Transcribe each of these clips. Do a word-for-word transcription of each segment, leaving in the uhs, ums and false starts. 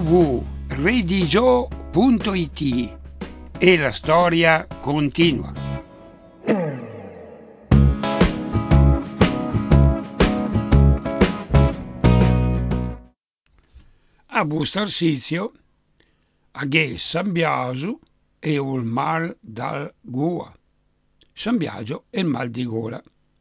w punto redigio punto it e la storia continua. A Bustarsizio, a Ghe San Biaso e il mal dal Goa. San Biagio e il mal di gola.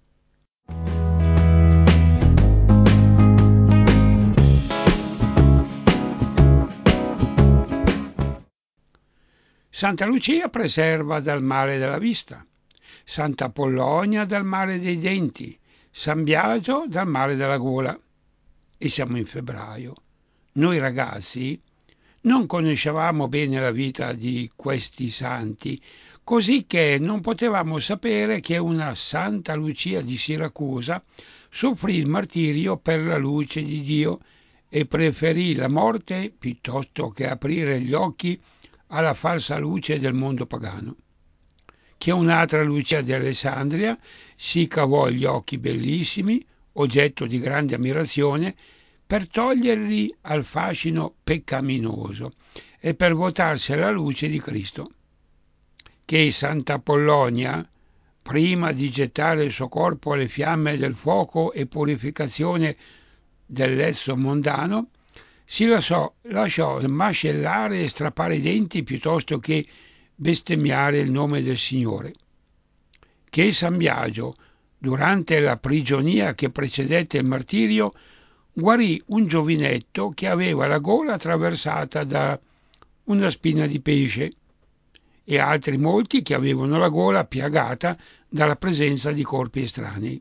Santa Lucia preserva dal male della vista, Santa Apollonia dal male dei denti, San Biagio dal male della gola. E siamo in febbraio. Noi ragazzi non conoscevamo bene la vita di questi santi, così che non potevamo sapere che una Santa Lucia di Siracusa soffrì il martirio per la luce di Dio e preferì la morte piuttosto che aprire gli occhi alla falsa luce del mondo pagano. Che un'altra Lucia di Alessandria si cavò gli occhi bellissimi, oggetto di grande ammirazione, per toglierli al fascino peccaminoso e per votarsi alla luce di Cristo. Che Santa Apollonia, prima di gettare il suo corpo alle fiamme del fuoco e purificazione dell'esso mondano, si lasciò, lasciò mascellare e strappare i denti piuttosto che bestemmiare il nome del Signore. Che San Biagio, durante la prigionia che precedette il martirio, guarì un giovinetto che aveva la gola attraversata da una spina di pesce e altri molti che avevano la gola piagata dalla presenza di corpi estranei.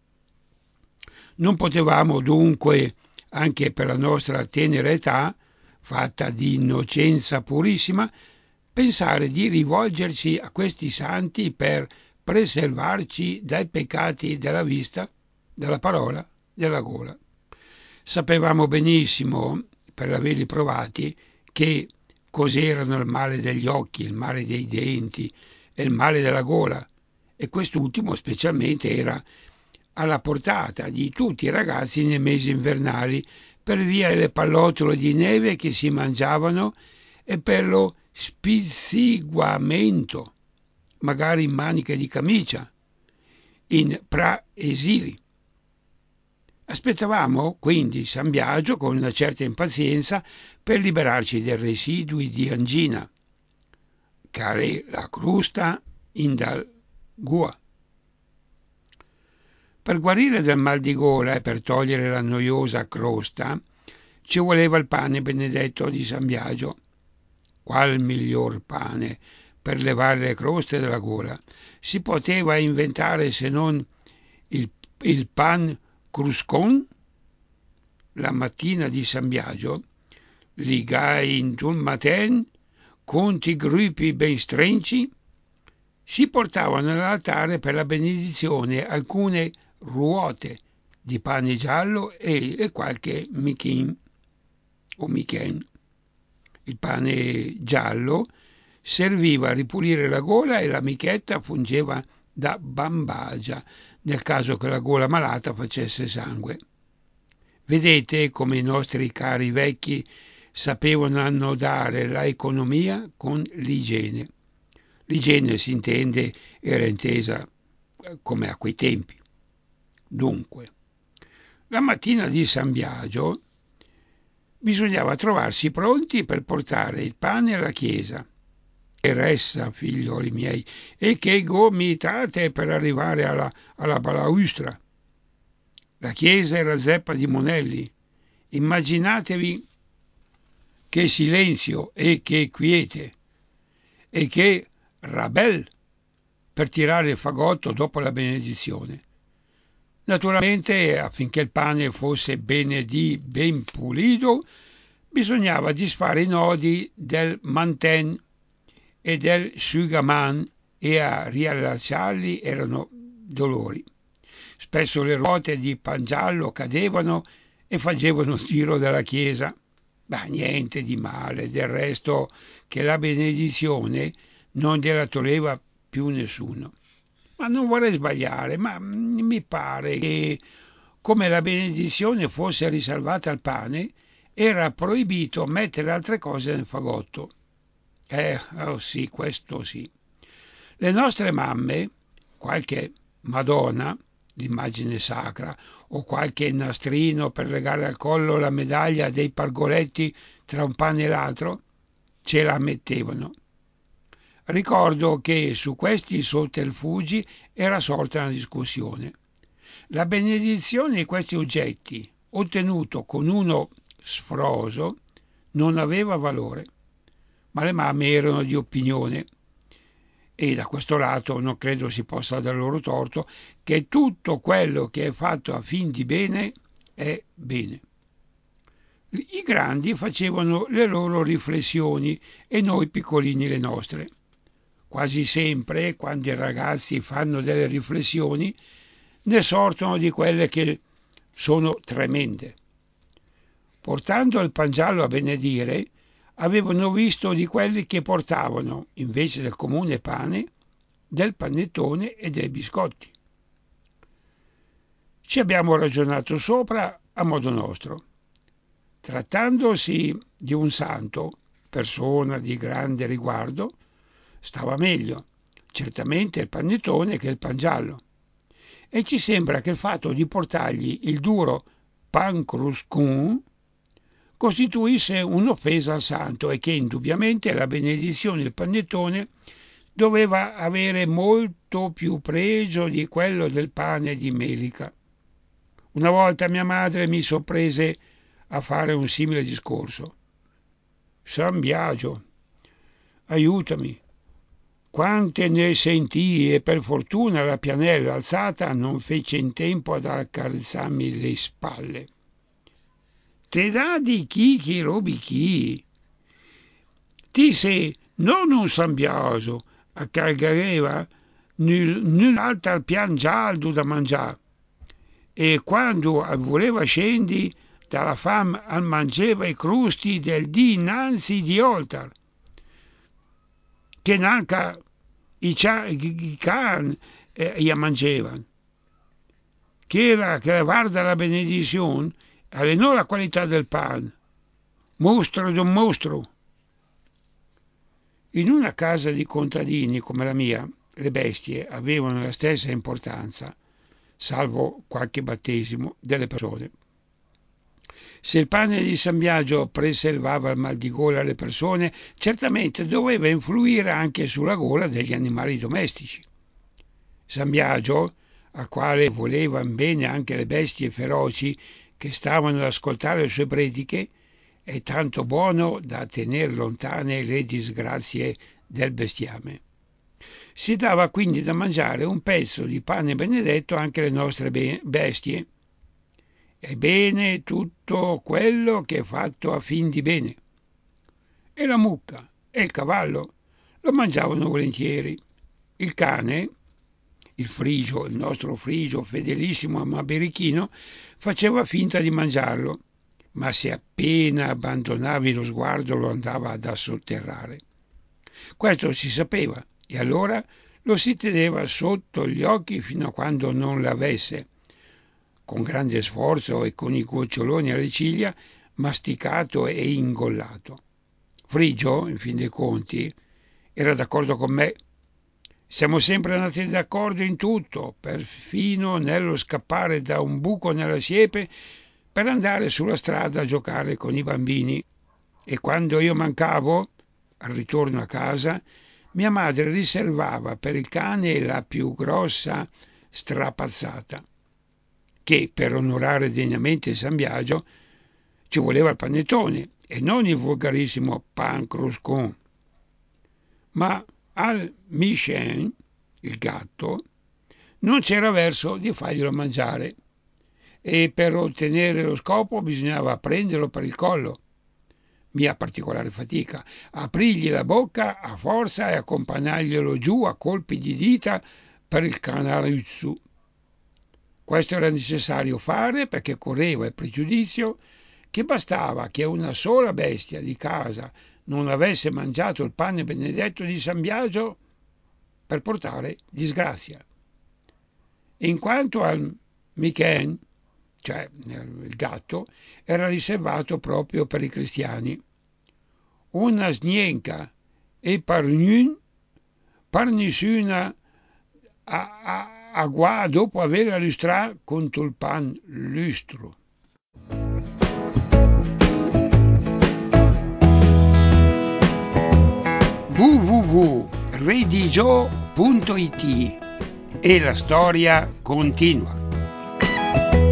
Non potevamo dunque, anche per la nostra tenera età, fatta di innocenza purissima, pensare di rivolgerci a questi santi per preservarci dai peccati della vista, della parola, della gola. Sapevamo benissimo, per averli provati, che cos'erano il male degli occhi, il male dei denti e il male della gola, e quest'ultimo specialmente era alla portata di tutti i ragazzi nei mesi invernali per via delle pallottole di neve che si mangiavano e per lo spizziguamento, magari in maniche di camicia, in praesili. Aspettavamo quindi San Biagio con una certa impazienza per liberarci dai residui di angina, care la crusta in dal Goa. Per guarire dal mal di gola e per togliere la noiosa crosta ci voleva il pane benedetto di San Biagio. Qual miglior pane per levare le croste della gola si poteva inventare se non il, il pan cruscon? La mattina di San Biagio, ligai in un matin, conti gruppi ben strenci, si portavano all'altare per la benedizione alcune ruote di pane giallo e, e qualche michin o michen. Il pane giallo serviva a ripulire la gola e la michetta fungeva da bambagia nel caso che la gola malata facesse sangue. Vedete come i nostri cari vecchi sapevano annodare la economia con l'igiene. L'igiene si intende, era intesa come a quei tempi. Dunque, la mattina di San Biagio bisognava trovarsi pronti per portare il pane alla chiesa. Che ressa, figlioli miei, e che gomitate per arrivare alla, alla balaustra. La chiesa era zeppa di monelli. Immaginatevi che silenzio e che quiete e che rabel per tirare il fagotto dopo la benedizione. Naturalmente, affinché il pane fosse bene di ben pulito, bisognava disfare i nodi del manten e del sugaman e a riallacciarli erano dolori. Spesso le ruote di pangiallo cadevano e facevano il giro della chiesa. Ma niente di male, del resto che la benedizione non gliela toglieva più nessuno. Ma non vorrei sbagliare, ma mi pare che come la benedizione fosse riservata al pane, era proibito mettere altre cose nel fagotto. Eh, oh sì, questo sì. Le nostre mamme, qualche Madonna, l'immagine sacra, o qualche nastrino per legare al collo la medaglia dei pargoletti tra un pane e l'altro, ce la mettevano. Ricordo che su questi sotterfugi era sorta una discussione. La benedizione di questi oggetti, ottenuto con uno sfroso, non aveva valore, ma le mamme erano di opinione, e da questo lato non credo si possa dar loro torto, che tutto quello che è fatto a fin di bene è bene. I grandi facevano le loro riflessioni e noi piccolini le nostre. Quasi sempre, quando i ragazzi fanno delle riflessioni, ne sortono di quelle che sono tremende. Portando il pangiallo a benedire, avevano visto di quelli che portavano, invece del comune pane, del panettone e dei biscotti. Ci abbiamo ragionato sopra a modo nostro. Trattandosi di un santo, persona di grande riguardo, stava meglio, certamente il panettone che il pangiallo. E ci sembra che il fatto di portargli il duro pan cruscun costituisse un'offesa al santo e che indubbiamente la benedizione del panettone doveva avere molto più pregio di quello del pane di melica. Una volta mia madre mi sorprese a fare un simile discorso. San Biagio, aiutami. Quante ne sentii e per fortuna la pianella alzata non fece in tempo ad accarezzarmi le spalle. Te dà di chi chi robi chi? Ti sei non un San Biagio, accargareva null'altro pian gialdo da mangiare. E quando voleva scendi dalla fame al mangiava i crusti del dì innanzi di oltre, che nanca i, i can eh, gli mangiavano, che era che guarda la benedizione, allenò la qualità del pan, mostro di un mostro. In una casa di contadini come la mia, le bestie avevano la stessa importanza, salvo qualche battesimo, delle persone. Se il pane di San Biagio preservava il mal di gola alle persone, certamente doveva influire anche sulla gola degli animali domestici. San Biagio, al quale volevano bene anche le bestie feroci che stavano ad ascoltare le sue prediche, è tanto buono da tenere lontane le disgrazie del bestiame. Si dava quindi da mangiare un pezzo di pane benedetto anche alle nostre bestie. Ebbene, tutto quello che è fatto a fin di bene. E la mucca e il cavallo lo mangiavano volentieri. Il cane, il frigio, il nostro frigio fedelissimo ma birichino, faceva finta di mangiarlo, ma se appena abbandonavi lo sguardo lo andava ad assotterrare. Questo si sapeva e allora lo si teneva sotto gli occhi fino a quando non l'avesse, con grande sforzo e con i goccioloni alle ciglia, masticato e ingollato. Frigio, in fin dei conti, era d'accordo con me. Siamo sempre andati d'accordo in tutto, perfino nello scappare da un buco nella siepe per andare sulla strada a giocare con i bambini. E quando io mancavo, al ritorno a casa, mia madre riservava per il cane la più grossa strapazzata, che per onorare degnamente San Biagio ci voleva il panettone e non il volgarissimo pan cruscon. Ma al Michelin, il gatto, non c'era verso di farglielo mangiare e per ottenere lo scopo bisognava prenderlo per il collo. Mia particolare fatica, aprirgli la bocca a forza e accompagnarglielo giù a colpi di dita per il canaruzzu. Questo era necessario fare perché correva il pregiudizio che bastava che una sola bestia di casa non avesse mangiato il pane benedetto di San Biagio per portare disgrazia. In quanto al Michen, cioè il gatto, era riservato proprio per i cristiani. Una snienka e par nun, par nessuna agua dopo aver illustrato con tulpan lustro. w w w punto redigio punto it e la storia continua.